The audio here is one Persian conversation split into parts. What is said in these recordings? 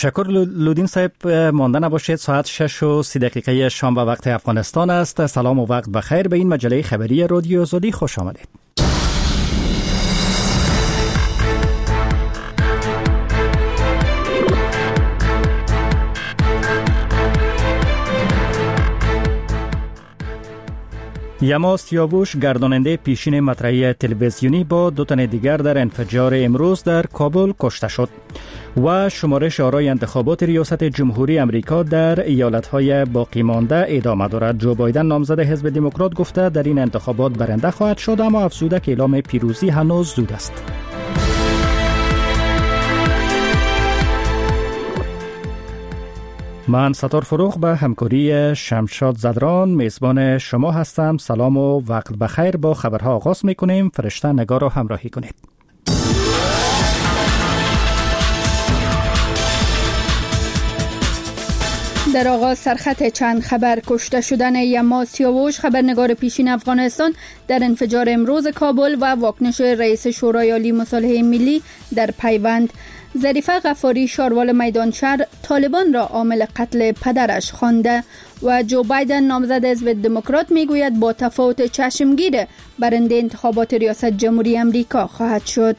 شکر لودین صاحب، مانده نباشید. ساعت 6:30 شام به وقت افغانستان است. سلام و وقت بخیر به این مجله خبری رادیو آزادی خوش آمدید. یما سیاووش، گرداننده پیشین مطرحی تلویزیونی، با 2 تن دیگر در انفجار امروز در کابل کشته شد. و شمارش آرای انتخابات ریاست جمهوری امریکا در ایالت‌های باقی مانده ادامه دارد. جو بایدن، نامزد حزب دموکرات، گفته در این انتخابات برنده خواهد شد، اما افزوده که اعلام پیروزی هنوز زود است. من ستار فروغ به همکاری شمشاد زدران میزبان شما هستم. سلام و وقت بخیر. با خبرها آغاز میکنیم. فرشته نگار را همراهی کنید. در آغاز سرخط چند خبر: کشته شدن یما سیاووش، خبرنگار پیشین افغانستان، در انفجار امروز کابل و واکنش رئیس شورای عالی مصالحه ملی در پیوند. ظریفه غفاری، شاروال میدانشهر، طالبان را عامل قتل پدرش خوانده. و جو بایدن، نامزد حزب دموکرات، میگوید با تفاوت چشمگیر برنده انتخابات ریاست جمهوری امریکا خواهد شد.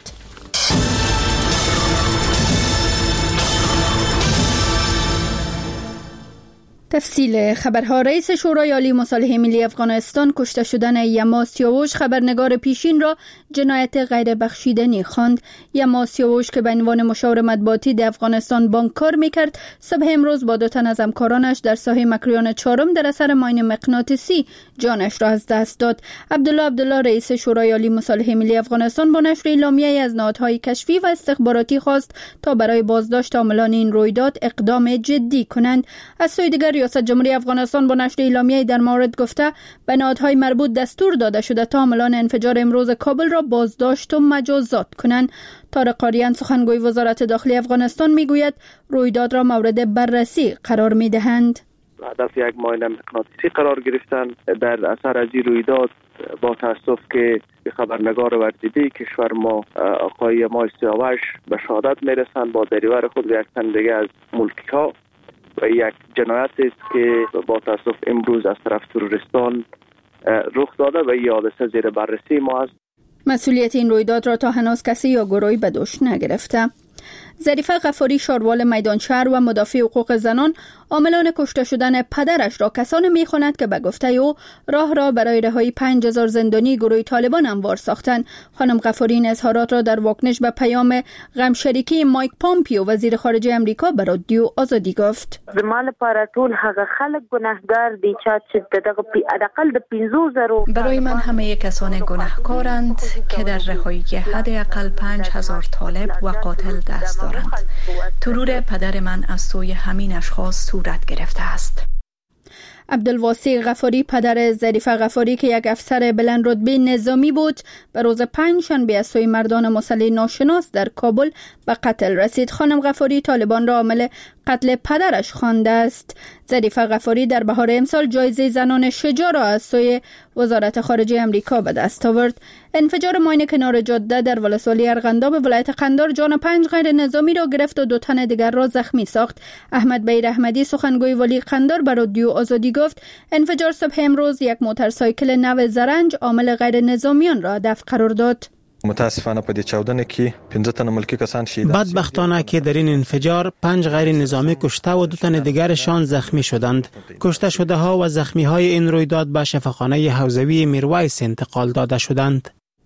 تفصیل خبرها: رئیس شورای عالی مصالحه ملی افغانستان کشته شدن یما سیاووش، خبرنگار پیشین، را جنایت غیر بخشیدنی خواند. یما سیاووش که به عنوان مشاور مطبوعاتی در افغانستان بانک کار میکرد، صبح امروز با 2 تن از همکارانش در ساحه مکریان 4 در اثر ماین مغناطیسی جانش را از دست داد. عبدالله رئیس شورای عالی مصالحه ملی افغانستان با نشر اعلامیه‌ای از نهادهای کشفی و استخباراتی خواست تا برای بازداشت عاملان این رویداد اقدام جدی کنند. از سوی دیگر ریاست جمهوری افغانستان با نشر اعلامیه‌ای در مورد گفته به نهادهای مربوط دستور داده شده تا عاملان انفجار امروز کابل را بازداشت و مجازات کنند. طارق قاریان، سخنگوی وزارت داخلی افغانستان، میگوید رویداد را مورد بررسی قرار میدهند. هدف یک ماین مغناطیسی قرار گرفتن در اثر از این رویداد. با تاسف که خبرنگار وردیدی کشور ما آقای یما سیاووش به شهادت میرسند با دریور خود و یک تن دیگه از ملکی ها، و یک جنایت است که با تاسف امروز از طرف تروریستان رخ داده و این حادثه زیر بررسی ما است. مسئولیت این رویداد را تا هنوز کسی یا گروهی به دوش نگرفته. ظریفه غفاری، شاروال میدانشهر و مدافع حقوق زنان، عاملان کشته شدن پدرش را کسانی می‌خواند که به گفته او راه را برای رهایی 5000 زندانی گروه طالبان هموار ساختند. خانم غفاری این اظهارات را در واکنش به پیام غمشریکی مایک پامپیو، وزیر خارجه امریکا، به رادیو آزادی گفت: زمال لپاره ټول هغه خلک ګناهګار دي چې دغه حداقل د 15000 برای من همه کسان گناهکارند که در رهایی حداقل 5000 طالب و قاتل دست دارند. ترور پدر من از سوی همین اشخاص صورت گرفته است. عبدالواسع غفاری، پدر ظریفه غفاری که یک افسر بلند رتبه نظامی بود، به روز 5 شنبه از سوی مردان مسلح ناشناس در کابل به قتل رسید. خانم غفاری طالبان را عامل قتل پدرش خوانده است. ظریفه غفاری در بهار امسال جایزه زنان شجاع را از سوی وزارت خارجه امریکا به دست آورد. انفجار ماین کنار جاده در ولسوالی ارغنداب ولایت قندار جان 5 غیر نظامی را گرفت و 2 تن دیگر را زخمی ساخت. احمد بیر احمدی، سخنگوی ولی قندار، به رادیو آزادی گفت انفجار صبح امروز یک موتورسایکل نو زرنج عامل غیر نظامیان را هدف قرار داد. متاسفانه په دې چاودنه کې 15 تن ملکی کسان شهید شدند. بدبختانه که در این انفجار 5 غیر نظامی کشته و 2 تن دیگرشان زخمی شدند. کشته شده ها و زخمی های این رویداد به شفاخانه حوزوی میرویس انتقال داده شدند.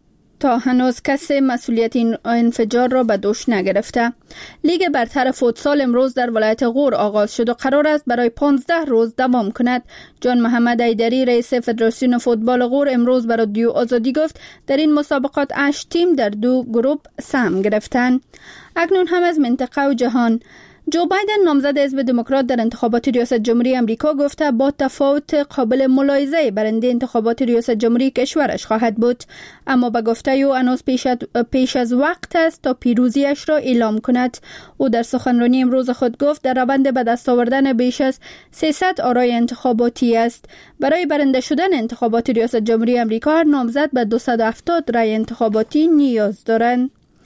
تا هنوز کسی مسئولیت این انفجار را به دوش نگرفته. لیگ برتر فوتسال امروز در ولایت غور آغاز شد و قرار است برای 15 روز دوام کند. جان محمد ایدری، رئیس فدراسیون فوتبال غور، امروز به رادیو آزادی گفت در این مسابقات 8 تیم در 2 گروه سهم گرفتند. اکنون هم از منطقه و جهان: جو بایدن، نامزد حزب دموکرات، در انتخابات ریاست جمهوری امریکا گفته با تفاوت قابل ملاحظه برنده انتخابات ریاست جمهوری کشورش خواهد بود، اما به گفته او هنوز پیش از وقت است تا پیروزیش را اعلام کند. او در سخنرانی امروز خود گفت در روند به دست آوردن بیش از 300 آرای انتخاباتی است. برای برنده شدن انتخابات ریاست جمهوری امریکا هر نامزد به 270 رای انتخاباتی نیاز دارند.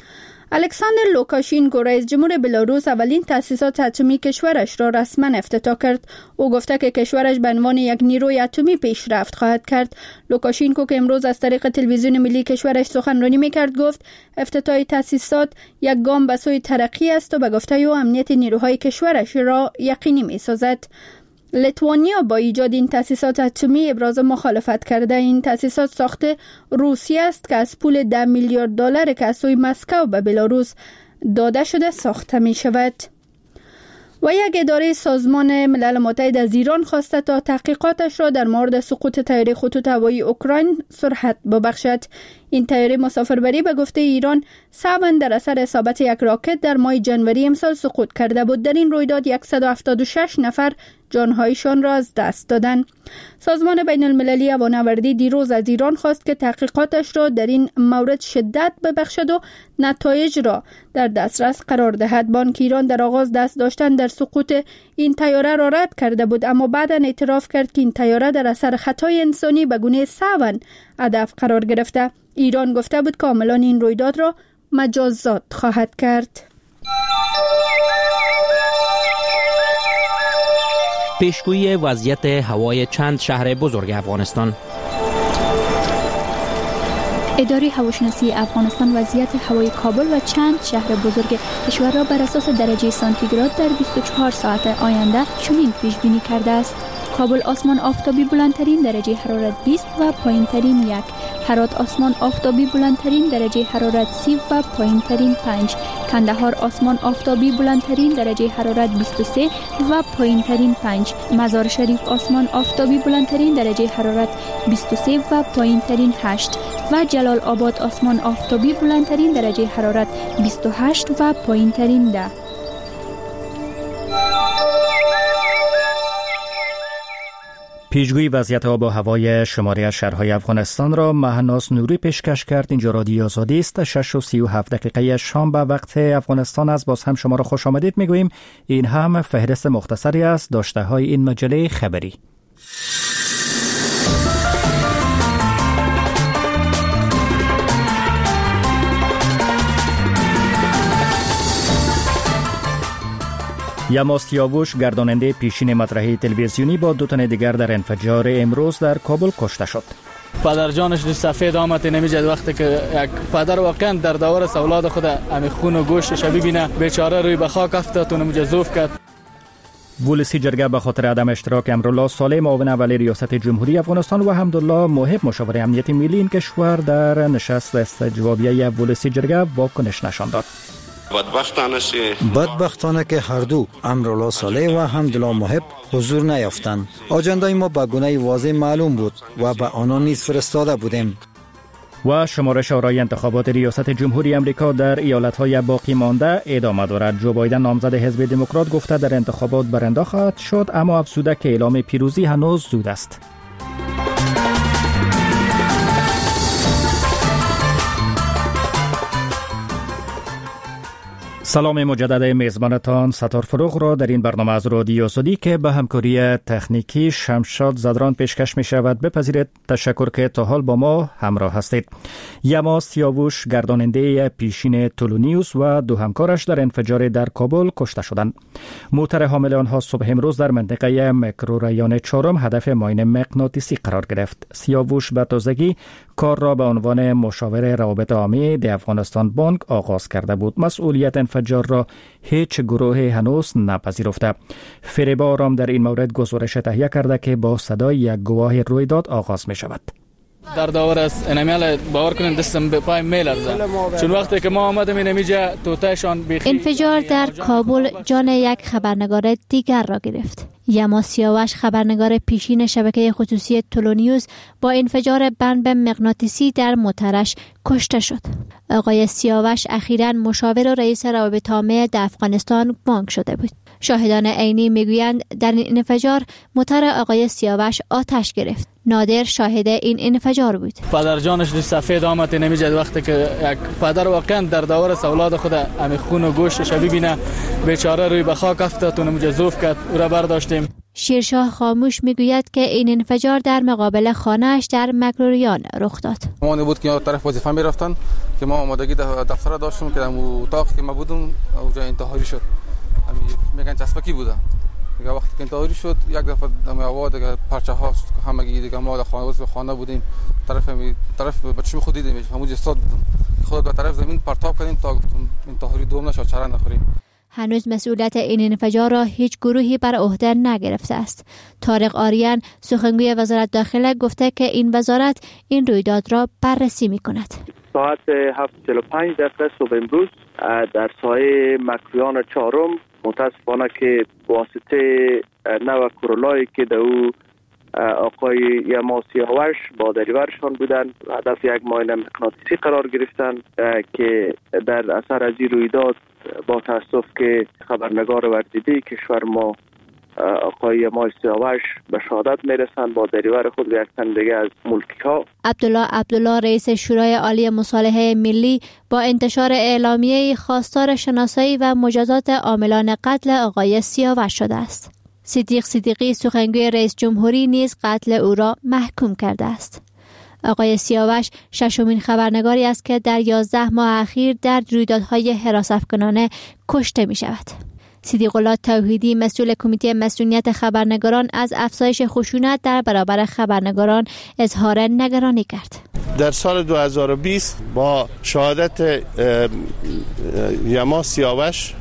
الکساندر لوکاشینکو رئیس جمهور بلاروس اولین تأسیسات اتمی کشورش را رسما افتتاح کرد. او گفته که کشورش به عنوان یک نیروی اتمی پیشرفت خواهد کرد. لوکاشینکو که امروز از طریق تلویزیون ملی کشورش سخنرانی می‌کرد گفت افتتاح تأسیسات یک گام به سوی ترقی است و به گفته او امنیت نیروهای کشورش را یقینی می‌سازد. لیتوانیا با ایجاد این تأسیسات اتمی ابراز مخالفت کرده. این تأسیسات ساخت روسیه است که از پول 10 میلیارد دلار که از سوی مسکو به بلاروس داده شده ساخته می شود. و یک اداره سازمان ملل متحد از ایران خواسته تا تحقیقاتش را در مورد سقوط طیاره خطوط هوایی اوکراین سرعت ببخشد. این طیاره مسافربری به گفته ایران سبن در اثر اصابت یک راکت در ماه جنوری امسال سقوط کرده بود. در این رویداد 176 نفر جانهایشان را از دست دادند. سازمان بین المللی هوانوردی دیروز از ایران خواست که تحقیقاتش را در این مورد شدت ببخشد و نتایج را در دسترس قرار دهد. بانک ایران در آغاز دست داشتن در سقوط این طیاره را رد کرده بود، اما بعداً اعتراف کرد که این طیاره در اثر خطای انسانی به گونه سبن هدف قرار گرفته. ایران گفته بود کاملا این رویداد را مجازات خواهد کرد. پیشگویی وضعیت هوای چند شهر بزرگ افغانستان. اداره هواشناسی افغانستان وضعیت هوای کابل و چند شهر بزرگ کشور را بر اساس درجه سانتیگراد در 24 ساعت آینده چنین پیش بینی کرده است: کابل آسمان آفتابی بلندترین درجه حرارت 20 و پایینترین 1. هرات آسمان آفتابی بلندترین درجه حرارت 30 و پایینترین 5. کندهار آسمان آفتابی بلندترین درجه حرارت 23 و پایینترین 5. مزار شریف آسمان آفتابی بلندترین درجه حرارت 23 و پایینترین 8 و جلال آباد آسمان آفتابی بلندترین درجه حرارت 28 و پایینترین 10. پیشگویی وضعیت آب و هوای شماره شهرهای افغانستان را مهناز نوری پیشکش کرد. اینجا رادیو آزادی است. 6:37 شام به وقت افغانستان است. باز هم شما را خوش آمدید میگوییم. این هم فهرست مختصری است داشته های این مجله خبری. یما سیاووش گرداننده پیشین مطرح تلویزیونی با 2 تن دیگر در انفجار امروز در کابل کشته شد. پدر جانش رو سفید آمد نمیجد وقتی که یک پدر واقعا در دور اولاد خود امی خون و گوشتش ببینه بیچاره روی به خاک افتاد و نمجذوف کرد. ولسی جرگه به خاطر عدم اشتراک امرالله صالح معاون اول ریاست جمهوری افغانستان و حمدالله محب مشاور امنیت ملی این کشور در نشست استجوابیه ولسی جرگه واکنش نشان داد. بدبختانه که هر دو امرالله صالح و حمدالله محب حضور نیافتند. آجندای ما به گونه واضح معلوم بود و به آنان نیز فرستاده بودیم. و شمارش آرای انتخابات ریاست جمهوری امریکا در ایالت‌های باقی مانده ادامه دارد. جو بایدن نامزد حزب دموکرات گفته در انتخابات برنده خواهد شد، اما افزوده که اعلام پیروزی هنوز زود است. سلام مجدد میزبانتان ستار فروغ را در این برنامه از رادیو آزادی که به همکاری تکنیکی شمشاد زدران پیشکش می شود بپذیرید. تشکر که تا حال با ما همراه هستید. یما سیاووش گرداننده پیشین تولونیوس و 2 همکارش در انفجار در کابل کشته شدند. موتر حامل آنها صبح امروز در منطقه میکروریان 4 هدف معاینه مغناطیسی قرار گرفت. سیاووش به تازگی کار را به عنوان مشاور روابط عامه در افغانستان بانک آغاز کرده بود. مسئولیت انفجار را هیچ گروه هنوز نپذیرفته. فریبا آرام در این مورد گزارش تهیه کرده که با صدای یک گواه رویداد آغاز می شود. در دور است انمیال باور کنید دستم به پای میلرزه، چون وقتی که ما آمدیم اینجا توتاشان بیخی. انفجار در کابل جان یک خبرنگار دیگر را گرفت. یما سیاوش خبرنگار پیشین شبکه خصوصی تولونیوس با انفجار بمب مغناطیسی در موترش کشته شد. آقای سیاوش اخیراً مشاور رئیس روابط عامه در افغانستان بانک شده بود. شاهدان عینی میگویند در این انفجار موتر آقای سیاوش آتش گرفت. نادر شاهد این انفجار بود. پدر جانش رو سفید آمد نمیجد وقتی که یک پدر واقعا در دور اولاد خود امی خون و گوشتش ببینه بیچاره روی به خاک افتاد و نمجذوف کرد. او را برداشتیم. شیرشاه خاموش میگوید که این انفجار در مقابل خانه‌اش در مکروریان رخ داد. ما بود که طرف وظیفه میرفتن که ما آمادگی دفتر داشتیم که در اتاق که ما بودم اونجا انتحاری شد. میگن چسبکی بوده. دیگه وقتی که انتحاری شد یک دفعه دم هوا دیگه پرچه ها همگی دیگه ما در خانه بودیم طرف بچه‌م خود دیدیم همونجا استاد بودم. خود به طرف زمین پرتاب کردیم تا انتحاری دوم نشه چرا نخوریم. هنوز مسئولیت این انفجار را هیچ گروهی بر عهده نگرفته است. طارق آریان سخنگوی وزارت داخله گفته که این وزارت این رویداد را بررسی می‌کند. ساعت 7:45 صبح امروز در سایه مکروریان چهارم متاسفانه که واسطه نو کرولایی که در او آقای یما سیاوش با دریورشان بودن هدف یک ماین مغناطیسی قرار گرفتن که در اثر از این رویداد با تاسف که خبرنگار وردیده کشور ما آقای یما سیاوش به شهادت میرسند با دریور خود و یک تن دیگه از ملکی ها. عبدالله رئیس شورای عالی مصالحه ملی با انتشار اعلامیه خواستار شناسایی و مجازات عاملان قتل آقای سیاوش شده است. صدیق صدیقی سخنگوی رئیس جمهوری نیز قتل او را محکوم کرده است. آقای سیاوش ششمین خبرنگاری است که در 11 ماه اخیر در رویدادهای حراست‌کنانه کشته می شود. صدیق الله توحیدی مسئول کمیته مسئولیت خبرنگاران از افزایش خشونت در برابر خبرنگاران اظهار نگرانی کرد. در سال 2020 با شهادت یما سیاوش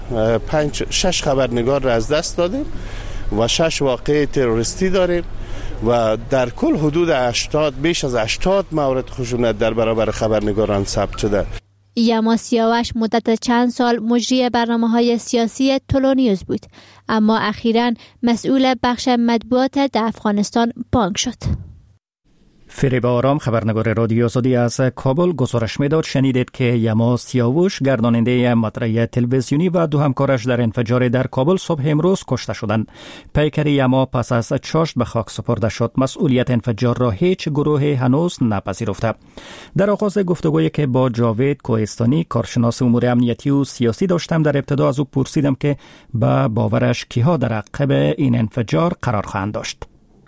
6 خبرنگار را از دست دادیم و 6 واقعه تروریستی داریم و در کل حدود 80 بیش از 80 مورد خشونت در برابر خبرنگاران ثبت شده. یما سیاوش مدت چند سال مجری برنامه‌های سیاسی تلونیوز بود، اما اخیراً مسئول بخش مطبوعات در افغانستان بانک شد. فریب آرام خبرنگار رادیو آزادی از کابل گزارش میداد. شنیدید که یما سیاوش گرداننده مطرح تلویزیونی و دو همکارش در انفجار در کابل صبح امروز کشته شدند. پیکر یما پس از چاشت به خاک سپرده شد. مسئولیت انفجار را هیچ گروهی هنوز نپذیرفته. در آغاز گفتگویی که با جاوید کوهستانی کارشناس امور امنیتی و سیاسی داشتم، در ابتدا از او پرسیدم که به باورش کیها در عقب این انفجار قرار خواهند داشت.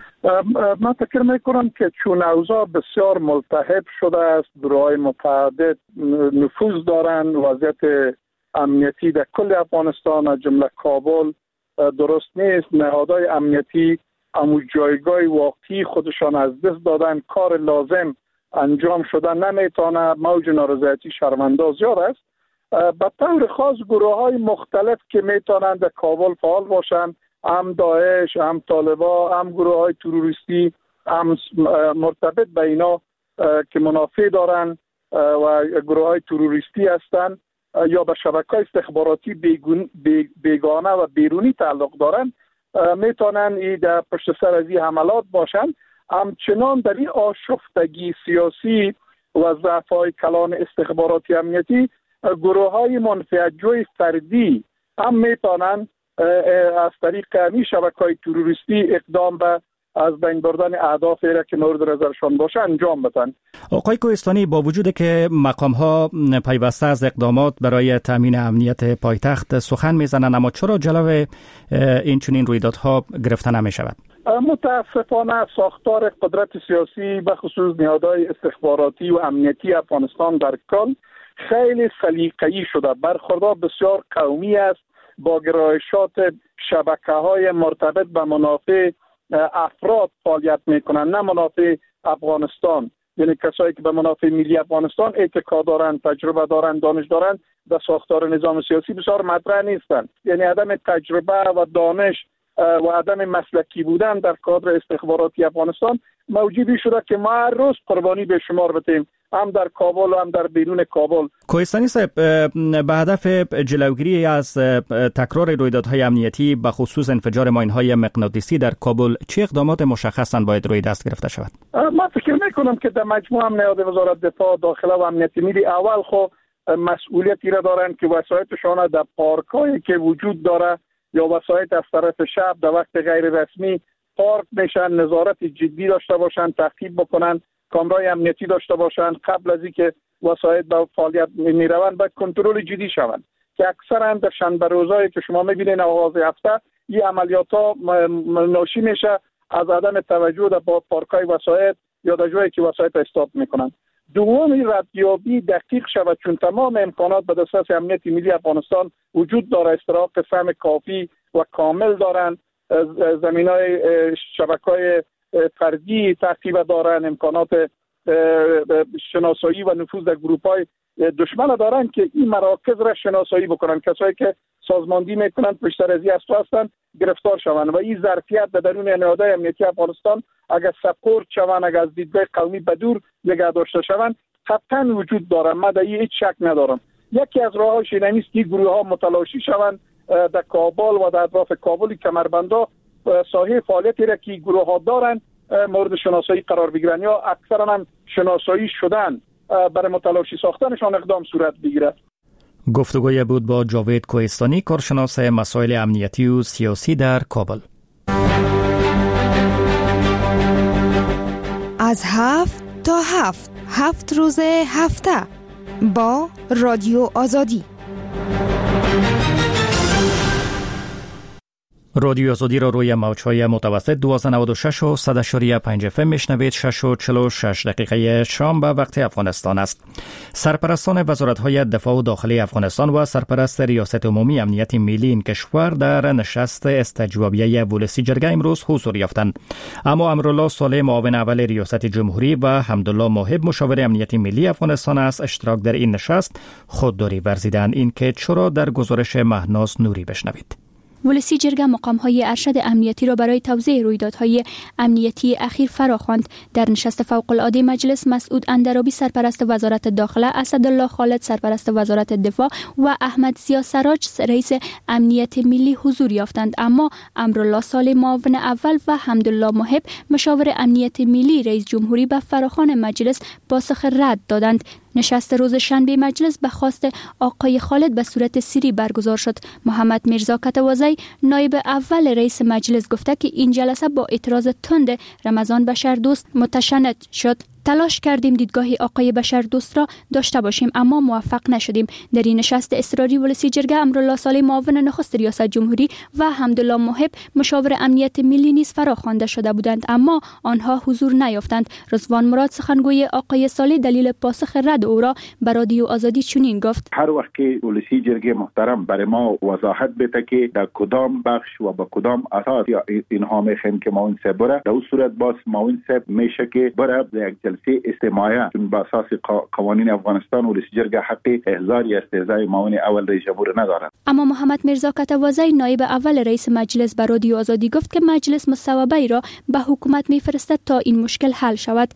من فکر میکنم که چون اوضاع بسیار ملتهب شده است، گروه‌های متعدد نفوذ دارند، وضعیت امنیتی در کل افغانستان از جمله کابل درست نیست، نهادهای امنیتی امو جایگاه واقعی خودشان از دست دادن، کار لازم انجام شده نمیتونه، موج نارضایتی شرمنده زیاد است. به طور خاص گروه‌های مختلف که میتونند در کابل فعال باشند، هم داعش، هم طالبان، هم گروه‌های تروریستی، هم مرتبط به اینا که منافع دارن و گروه‌های تروریستی هستند یا به شبکه‌های استخباراتی بیگانه و بیرونی تعلق دارن، میتونن این در پشت سر از این حملات باشن. همچنان در این آشفتگی سیاسی و ضعف‌های کلان استخباراتی امنیتی گروه‌های منفعت‌جوی فردی هم میتونن از طریق همین شبکه‌های تروریستی اقدام به از بین بردن اهدافی را که مورد نظرشان باشه انجام بدن. آقای کوهستانی، با وجود که مقام‌ها پیوسته از اقدامات برای تامین امنیت پایتخت سخن میزنند، اما چرا جلو این چنین رویدادها گرفته نمی‌شود؟ متاسفانه ساختار قدرت سیاسی به خصوص نهادهای استخباراتی و امنیتی افغانستان در کل خیلی سلیقه‌ای شده، برخوردار بسیار قومی است، با گرایشات شبکه‌های مرتبط به منافع افراد فعالیت میکنن، نه منافع افغانستان. یعنی کسایی که به منافع ملی افغانستان اتکا دارند، تجربه دارند، دانش دارند، در ساختار نظام سیاسی بسیار مطرح نیستند. یعنی عدم تجربه و دانش و عدم مسلکی بودن در کادر استخباراتی افغانستان موجودی شده که ما هر روز قربانی به شمار بتیم، هم در کابل و هم در بیرون کابل. کوهستانی صاحب، به هدف جلوگیری از تکرار رویدادهای امنیتی به خصوص انفجار ماین‌های مغناطیسی در کابل چه اقدامات مشخصاً باید روی دست گرفته شود؟ من فکر می‌کنم که در مجموع نهاد وزارت دفاع، داخله و امنیت ملی اول خو مسئولیتی را دارند که وسایطشان در پارک‌هایی که وجود داره یا وسایط از طرف شب در وقت غیر رسمی پارک میشن، نظارت جدی داشته باشن، تعقیب بکنن، کامرای امنیتی داشته باشن، قبل از اینکه وسایط به فعالیت میروند باید کنترل جدی شوند که اکثرا در شنبه روزایی که شما میبینین آغاز هفته این عملیات ها ناشی میشه از عدم توجه در پارکای وسایط یا در جایی که وسایط استاپ میکنن. دومی ردیابی دقیق شود، چون تمام امکانات به دسترس امنیت ملی افغانستان وجود داره، استراق فهم کافی و کامل دارن، زمینای شبکه‌های فردی تعقیب دارن، امکانات شناسایی و نفوذ در گروپ‌های دشمن دارن که این مراکز را شناسایی بکنن، کسایی که سازماندهی میکنن پشت سر از هستن گرفتار شوند و این ظرفیت در درون نهادهای امنیتی افغانستان اگر سپورت شوند، اگر از دیدگاه قومی بدور نگه داشته شوند قطعا وجود داره. من در هیچ شک ندارم. یکی از راه‌هاش این است که گروه ها متلاشی شوند در کابل و در اطراف کابل، کمربندا ساحه فعالیتی را که گروه ها دارن مورد شناسایی قرار بگیرن یا اکثرا هم شناسایی شدن، برای متلاشی ساختنشان اقدام صورت بگیرد. گفتگوی بود با جاوید کوهستانی، کارشناس مسائل امنیتی و سیاسی در کابل. از 7 تا 7 روز هفته با رادیو آزادی. رادیو آزادی را روی موج‌های متوسط 1296 و 100.5 FM میشنوید. 6:46 دقیقه شام به وقت افغانستان است. سرپرستان وزارت‌های دفاع و داخلی افغانستان و سرپرست ریاست عمومی امنیت ملی این کشور در نشست استجوابیه ولسی جرگه امروز حضور یافتند. اما امرالله صالح معاون اول ریاست جمهوری و حمدالله محب مشاور امنیت ملی افغانستان از اشتراک در این نشست خودداری ورزیدند. این که چرا در گزارش مهناز نوری بشنوید. ولسی جرگه مقام‌های ارشد امنیتی را برای توضیح رویدادهای امنیتی اخیر فراخواند. در نشست فوق‌العاده مجلس مسعود اندرابی سرپرست وزارت داخله، اسدالله خالد سرپرست وزارت دفاع و احمد ضیا سراج رئیس امنیت ملی حضور یافتند. اما امرالله صالح معاون اول و حمدالله محب مشاور امنیت ملی رئیس جمهوری به فراخوان مجلس پاسخ رد دادند. نشست روز شنبه مجلس به خواست آقای خالد به صورت سری برگزار شد. محمد میرزا کتوازی نایب اول رئیس مجلس گفته که این جلسه با اعتراض تند رمضان بشردوست متشنج شد. تلاش کردیم دیدگاهی آقای بشردوست را داشته باشیم اما موفق نشدیم. در این نشست اصراری ولسی جرگه امرالله صالح معاون نخست ریاست جمهوری و حمدالله محب مشاور امنیت ملی نیز فراخوانده شده بودند اما آنها حضور نیافتند. رضوان مراد سخنگوی آقای صالح دلیل پاسخ رد او را به رادیو آزادی چنین گفت: هر وقت که ولسی جرگه محترم برای ما وضاحت بده که در کدام بخش و با کدام اساس اینها میخواین که معاون صاحب بره، در اون صورت باز معاون صاحب میشه که بره یک جلسه استماعیه، چون با اساس قوانین افغانستان ولسی جرگه حق احضار یا استهزای معاون اول رئیس جمهور ندارد. اما محمد میرزا کتوازی نایب اول رئیس مجلس به رادیو آزادی گفت که مجلس مصوبه را به حکومت میفرستد تا این مشکل حل شود.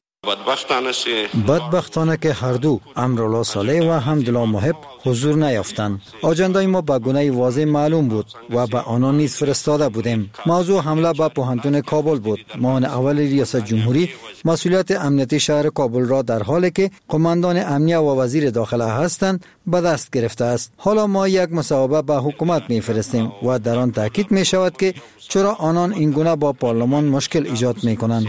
بدبختانه که هر دو امرالله صالح و حمدالله محب حضور نیافتند. آجندای ما به گونه واضح معلوم بود و به آنان نیز فرستاده بودیم. موضوع حمله به پوهنتون کابل بود. معاون اول ریاست جمهوری مسئولیت امنیتی شهر کابل را در حالی که قماندان امنیه و وزیر داخله هستند به دست گرفته است. حالا ما یک مصوبه به حکومت میفرستیم و در آن تاکید می شود که چرا آنان این گونه با پارلمان مشکل ایجاد می کنند.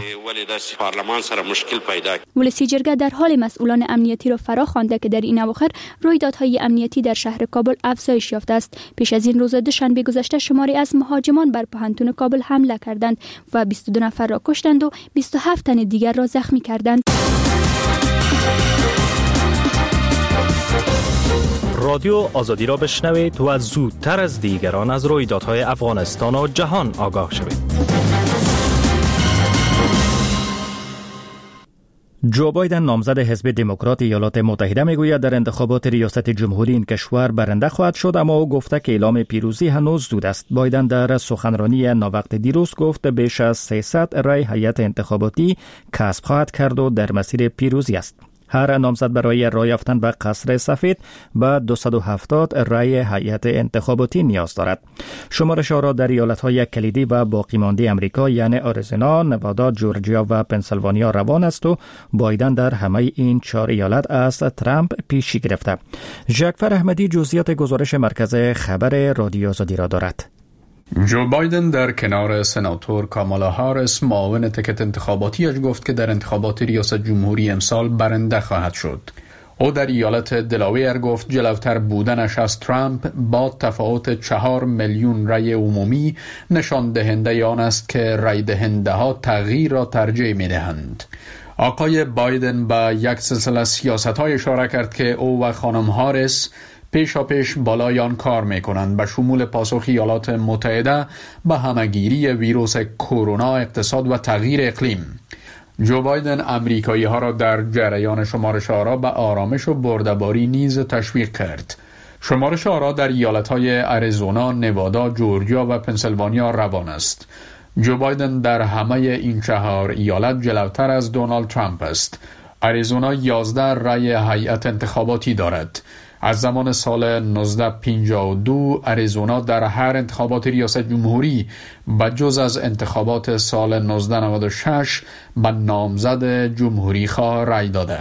ولسی جرگه در حال مسئولان امنیتی را فرا خوانده که در این اواخر رویدادهای امنیتی در شهر کابل افزایش یافته است. پیش از این روز دوشنبه گذشته شماری از مهاجمان بر پوهنتون کابل حمله کردند و 22 نفر را کشتند و 27 تن دیگر را زخمی کردند. رادیو آزادی را بشنوید و زودتر از دیگران از رویدادهای افغانستان و جهان آگاه شوید. جو بایدن نامزد حزب دموکرات ایالات متحده میگوید در انتخابات ریاست جمهوری این کشور برنده خواهد شد، اما او گفته که اعلام پیروزی هنوز زود است. بایدن در سخنرانی ناوقت دیروز گفت بیش از 300 رای هیئت انتخاباتی کسب خواهد کرد و در مسیر پیروزی است. هر نامزد برای رای یافتن به قصر سفید به 270 رای هیئت انتخاباتی نیاز دارد. شمارش را در ایالت‌های کلیدی و باقی مانده امریکا یعنی آریزونا، نوادا، جورجیا و پنسیلوانیا روان است و بایدن در همه این 4 ایالت از ترامپ پیشی گرفته. ژاکفر احمدی جزئیات گزارش مرکز خبر رادیو آزادی را دارد. جو بایدن در کنار سناتور کامالا هاریس معاون تکت انتخاباتیش گفت که در انتخابات ریاست جمهوری امسال برنده خواهد شد. او در ایالت دلاویر گفت جلوتر بودنش از ترامپ با تفاوت 4 میلیون رأی عمومی نشان دهنده آن است که رأی دهنده ها تغییر را ترجیح می دهند. آقای بایدن به یک سلسله سیاست‌های اشاره کرد که او و خانم هاریس پیشاپیش بالای آن کار می‌کنند، به شمول پاسخ ایالات متحده به همه‌گیری ویروس کرونا، اقتصاد و تغییر اقلیم. جو بایدن امریکایی ها را در جریان شمارش آرا به آرامش و برده‌باری نیز تشویق کرد. شمارش آرا در ایالت‌های اریزونا، نوادا، جورجیا و پنسیلوانیا روان است. جو بایدن در همه این 4 ایالت جلوتر از دونالد ترامپ است. اریزونا 11 رأی هیئت انتخاباتی دارد. از زمان سال 1952 اریزونا در هر انتخابات ریاست جمهوری بجز از انتخابات سال 1996 به نامزد جمهوری خواه رأی داده.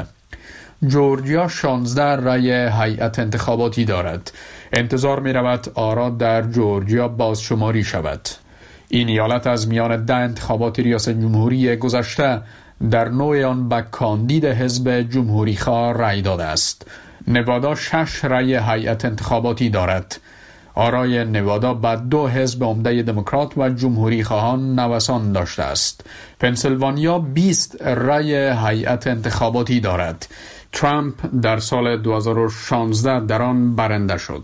جورجیا 16 رأی هیئت انتخاباتی دارد. انتظار می رود آرا در جورجیا بازشماری شود. این ایالت از میان 10 انتخابات ریاست جمهوری گذشته در نوع آن به کاندید حزب جمهوری خواه رأی داده است. نوادا 6 رأی هیئت انتخاباتی دارد. آرای نوادا به 2 حزب عمده دموکرات و جمهوری خواهان نوسان داشته است. پنسیلوانیا 20 رأی هیئت انتخاباتی دارد. ترامپ در سال 2016 در آن برنده شد.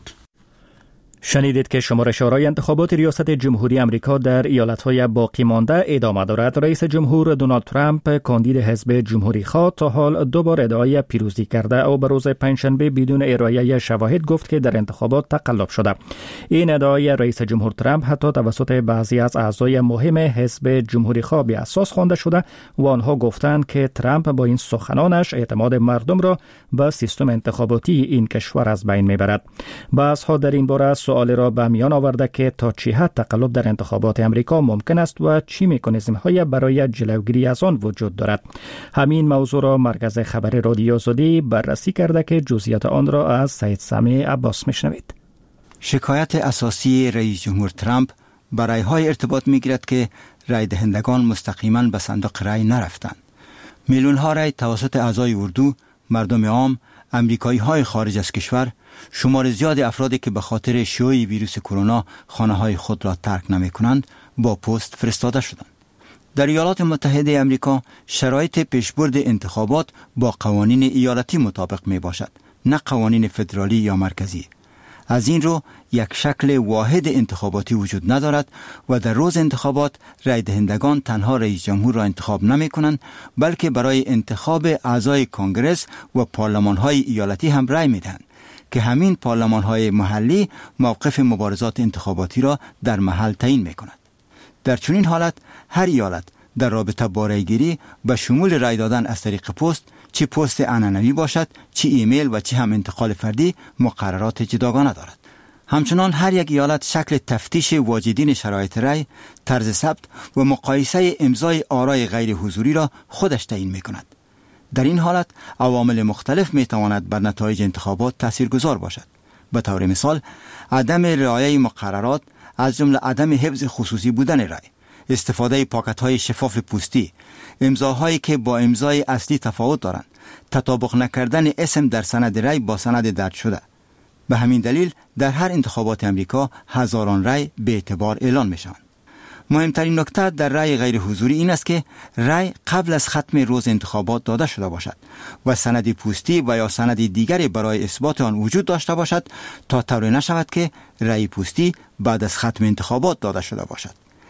شنیدید که شمارش آرای انتخابات ریاست جمهوری امریکا در ایالت‌های باقی مانده ادامه دارد. رئیس جمهور دونالد ترامپ کاندید حزب جمهوری خواه تا حال 2 بار ادعای پیروزی کرده او به روز پنجشنبه بدون ارائه شواهد گفت که در انتخابات تقلب شده. این ادعای رئیس جمهور ترامپ حتی توسط بعضی از اعضای مهم حزب جمهوری خواه بی اساس خوانده شده و آنها گفتند که ترامپ با این سخنانش اعتماد مردم را به سیستم انتخاباتی این کشور از بین میبرد. بحث‌ها در این باره سوال را به میان آورده که تا چه حد تقلب در انتخابات امریکا ممکن است و چه مکانیزم‌های برای جلوگیری از آن وجود دارد. همین موضوع را مرکز خبر رادیو آزادی بررسی کرده که جزئیات آن را از سید سامی عباس میشنوید. شکایت اساسی رئیس جمهور ترامپ برای های ارتباط میگیرد که رای دهندگان مستقیما به صندوق رای نرفتند. میلیون ها رای توسط اعضای اردو، مردم عام، امریکایی های خارج از کشور، شمار زیاد افرادی که به خاطر شیوع ویروس کرونا خانه های خود را ترک نمی کنند با پست فرستاده شدند. در ایالات متحده امریکا شرایط پیشبرد انتخابات با قوانین ایالتی مطابق می باشد، نه قوانین فدرالی یا مرکزی. از این رو یک شکل واحد انتخاباتی وجود ندارد و در روز انتخابات رای دهندگان تنها رئیس جمهور را انتخاب نمی کنند بلکه برای انتخاب اعضای کنگرس و پارلمان های ایالتی هم رای می دهند که همین پارلمان های محلی موقف مبارزات انتخاباتی را در محل تعیین می کند. در چنین حالت هر ایالت در رابطه با رایگیری به شمول رای دادن از طریق پست، چه پست عنعنوی باشد، چه ایمیل و چه هم انتقال فردی، مقررات جداگانه دارد. همچنان هر یک ایالت شکل تفتیش واجدین شرایط رای، طرز ثبت و مقایسه امضای آرای غیر حضوری را خودش تعیین می کند. در این حالت عوامل مختلف می تواند بر نتایج انتخابات تاثیرگذار باشد. به طور مثال عدم رعایت مقررات از جمله عدم حفظ خصوصی بودن رای، استفاده پاکت‌های شفاف پوستی، امضاهایی که با امضای اصلی تفاوت دارند، تطابق نکردن اسم در سند رای با سند درج شده. به همین دلیل در هر انتخابات امریکا هزاران رای به اعتبار اعلان می‌شوند. مهمترین نکته در رای غیر حضوری این است که رای قبل از ختم روز انتخابات داده شده باشد و سند پوستی و یا سند دیگری برای اثبات آن وجود داشته باشد تا طوری نشود که رای پوستی بعد از ختم انتخابات داده شده باشد.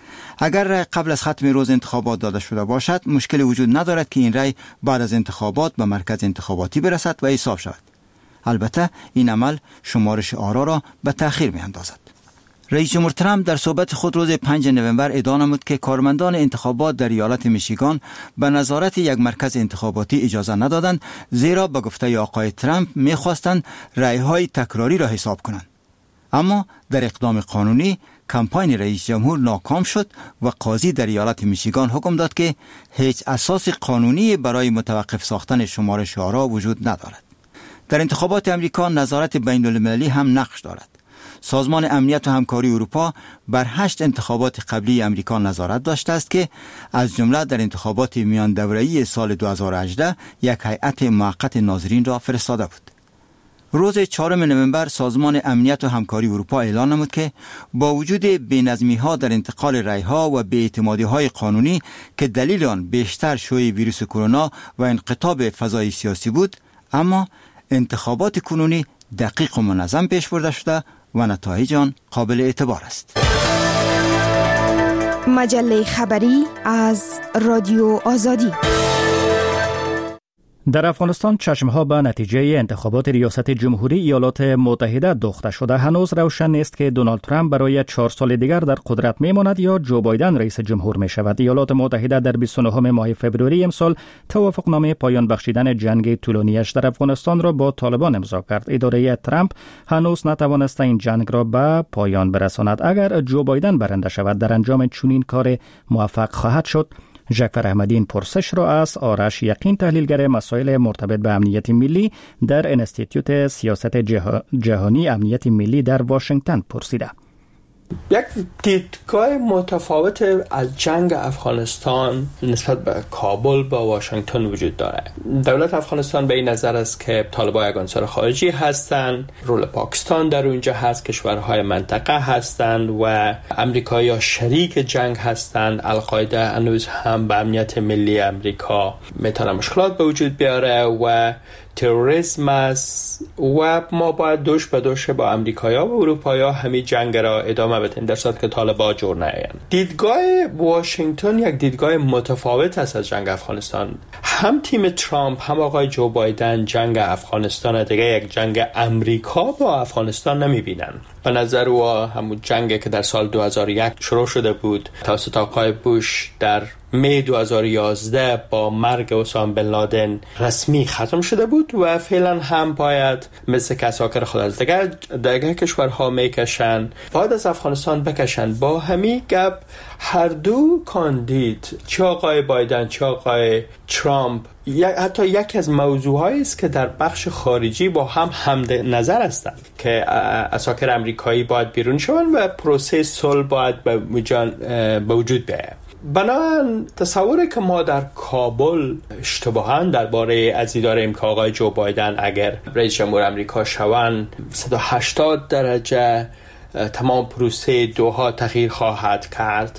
اگر رای قبل از ختم روز انتخابات داده شده باشد، مشکلی وجود ندارد که این رای بعد از انتخابات به مرکز انتخاباتی برسد و حساب شود. البته این عمل شمارش آرا را به تأخیر می‌اندازد. رئیس جمهور ترامپ در صحبت خود روز 5 نوامبر ادعا نمود که کارمندان انتخابات در ایالت میشیگان به نظارت یک مرکز انتخاباتی اجازه ندادند، زیرا به گفته آقای ترامپ می‌خواستند رای‌های تکراری را حساب کنند. اما در اقدام قانونی کمپاین رئیس جمهور ناکام شد و قاضی در ایالت میشیگان حکم داد که هیچ اساس قانونی برای متوقف ساختن شمارش آرا وجود ندارد. در انتخابات امریکا نظارت بین‌المللی هم نقش دارد. سازمان امنیت و همکاری اروپا بر 8 انتخابات قبلی امریکا نظارت داشته است که از جمله در انتخابات میان دوره‌ای سال 2018 یک هیئت موقت ناظرین را فرستاده بود. روز 4 نوامبر سازمان امنیت و همکاری اروپا اعلان نمود که با وجود بی‌نظمی‌ها در انتقال رای‌ها و بی‌اعتمادی‌های قانونی که دلیل آن بیشتر شیوع ویروس کرونا و انقطاع فضای سیاسی بود، اما انتخابات کنونی دقیق و منظم پیش برده شده و نتایج آن قابل اعتبار است. مجله خبری از رادیو آزادی. در افغانستان چشمها به نتیجه انتخابات ریاست جمهوری ایالات متحده دوخته شده. هنوز روشن نیست که دونالد ترامپ برای 4 سال دیگر در قدرت میماند یا جو بایدن رئیس جمهور می شود. ایالات متحده در 29 ماه فوریه امسال توافقنامه پایان بخشیدن جنگ طولانیش در افغانستان را با طالبان امضا کرد. اداره ترامپ هنوز نتوانسته این جنگ را به پایان برساند. اگر جو بایدن برنده شود در انجام چنین کار موفق خواهد شد. جعفر احمدی این پرسش را از آرش یقین تحلیلگر مسائل مرتبط به امنیت ملی در انستیتوت سیاست جهانی امنیت ملی در واشنگتن پرسیده. یک دیدگاه متفاوت از جنگ افغانستان نسبت به کابل با واشنگتن وجود داره. دولت افغانستان به این نظر است که طالبان یک عنصر خارجی هستند، رول پاکستان در اونجا هست، کشورهای منطقه هستند و امریکایی‌ها شریک جنگ هستند. القاعده هنوز هم به امنیت ملی امریکا میتونه مشکلات به وجود بیاره و تروریسم است و ما باید دوش به دوش با امریکایی‌ها و اروپایی‌ها همین جنگ را ادامه بدیم در صورت که طالبان جور نیایند. دیدگاه واشنگتن یک دیدگاه متفاوت است از جنگ افغانستان. هم تیم ترامپ هم آقای جو بایدن جنگ افغانستان دیگه یک جنگ امریکا با افغانستان نمی‌بینند. به نظر او همون جنگی که در سال 2001 شروع شده بود توسط آقای بوش در می 2011 با مرگ اسامه بن لادن رسمی ختم شده بود و فعلا هم باید مثل کساکر خود از دیگر کشورها میکشن باید از افغانستان بکشن. با همین گپ هر دو کاندید چه آقای بایدن چه آقای ترامپ حتی یکی از موضوعهایی است که در بخش خارجی با هم نظر هستند که اساکر امریکایی باید بیرون شوند و پروسه صلح باید به وجود بیاید. بنابراین تصوری که ما در کابل اشتباهاً درباره از این داریم که آقای جو بایدن اگر رئیس جمهور امریکا شوند 180 درجه تمام پروسه دوحا تغییر خواهد کرد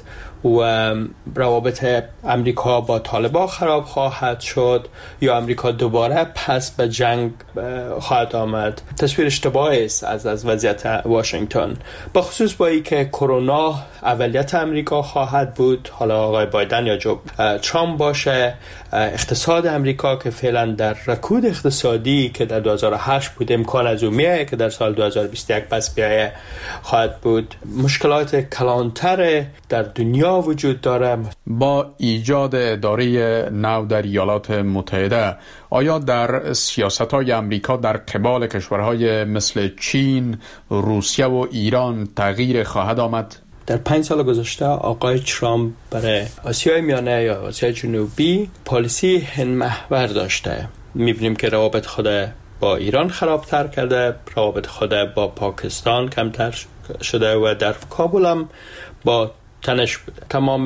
و روابط امریکا با طالبان خراب خواهد شد یا امریکا دوباره پس به جنگ خواهد آمد. تصویر اشتباهی است از وضعیت واشنگتن، به خصوص با اینکه کرونا اولیت امریکا خواهد بود، حالا آقای بایدن یا جو ترامپ باشه. اقتصاد امریکا که فعلا در رکود اقتصادی که در 2008 بود امکان از اون میایه که در سال 2021 پس بیایه خواهد بود. مشکلات کلانتر در دنیا وجود داره. با ایجاد اداره نو در ایالات متحده آیا در سیاست‌های امریکا در قبال کشورهای مثل چین، روسیه و ایران تغییر خواهد آمد؟ در 5 سال گذشته آقای ترامپ برای آسیای میانه یا آسیای جنوبی پالیسی هندمحور داشته. می‌بینیم که روابط خود با ایران خرابتر کرده، روابط خود با پاکستان کمتر شده و در کابل هم با تنش بوده. تمام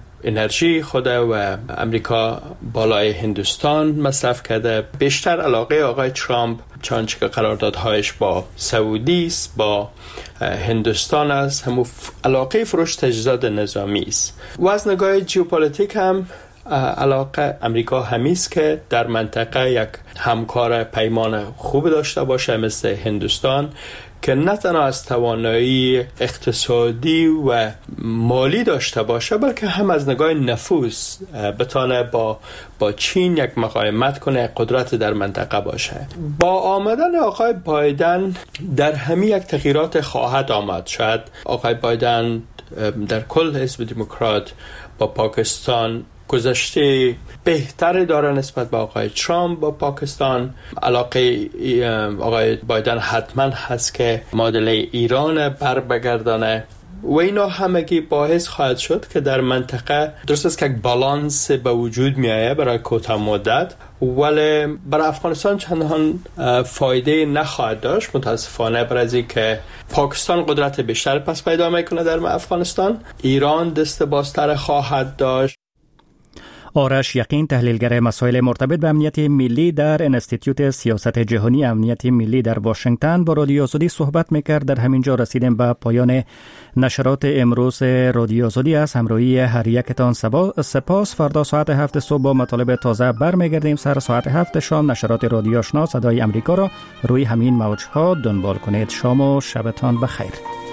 انرژی خود و امریکا بالای هندوستان مصرف کرده. بیشتر علاقه آقای ترامپ چانچه که قراردادهایش با سعودی است، با هندوستان است، همون علاقه فروش تجهیزات نظامی است. و از نگاه ژئوپلیتیک هم علاقه امریکا همیست که در منطقه یک همکار پیمان خوب داشته باشه مثل هندوستان که نه تنها از توانایی اقتصادی و مالی داشته باشه بلکه هم از نگاه نفوذ بتونه با چین یک مقاومت کنه، قدرت در منطقه باشه. با آمدن آقای بایدن در همین یک تغییرات خواهد آمد. شاید آقای بایدن در کل حزب دموکرات با پاکستان گذشته بهتری داره نسبت به آقای ترامپ با پاکستان. علاقه آقای بایدن حتما هست که معادله ایران بر بگردانه و اینا همگی باعث خواهد شد که در منطقه درست است که یک بالانس به وجود می آید برای کوتاه مدت، ولی برای افغانستان چندان فایده نخواهد داشت، متاسفانه، برای از اینکه پاکستان قدرت بیشتر پس پیدا میکنه در افغانستان، ایران دست بازتر خواهد داشت. آرش یقین، تحلیلگر مسائل مرتبط به امنیت ملی در انستیتیوت سیاست جهانی امنیت ملی در واشنگتن، با رادیو آزادی صحبت میکرد. در همین جا رسیدیم به پایان نشرات امروز رادیو آزادی. از همراهی هر یکتان سپاس. فردا ساعت 7 صبح با مطالب تازه برمیگردیم. سر ساعت 7 شام نشرات رادیو آشنا صدای امریکا را روی همین موج‌ها دنبال کنید. شام و شبتان بخیر.